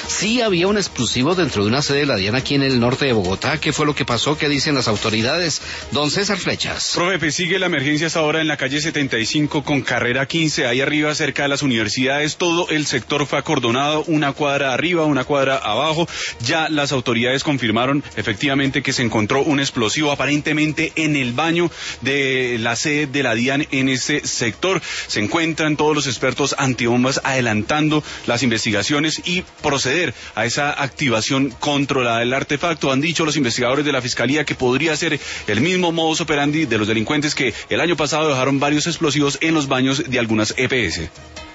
Sí había un explosivo dentro de una sede de la DIAN aquí en el norte de Bogotá. ¿Qué fue lo que pasó? ¿Qué dicen las autoridades? Don César Flechas. Profe, pues sigue la emergencia hasta ahora en la calle 75 con carrera 15, ahí arriba cerca de las universidades. Todo el sector fue acordonado, una cuadra arriba, una cuadra abajo. Ya las autoridades confirmaron efectivamente que se encontró un explosivo aparentemente en el baño de la sede de la DIAN en ese sector. Se encuentran todos los expertos antibombas adelantando las investigaciones y proceder a esa activación controlada del artefacto. Han dicho los investigadores de la Fiscalía que podría ser el mismo modus operandi de los delincuentes que el año pasado dejaron varios explosivos en los baños de algunas EPS.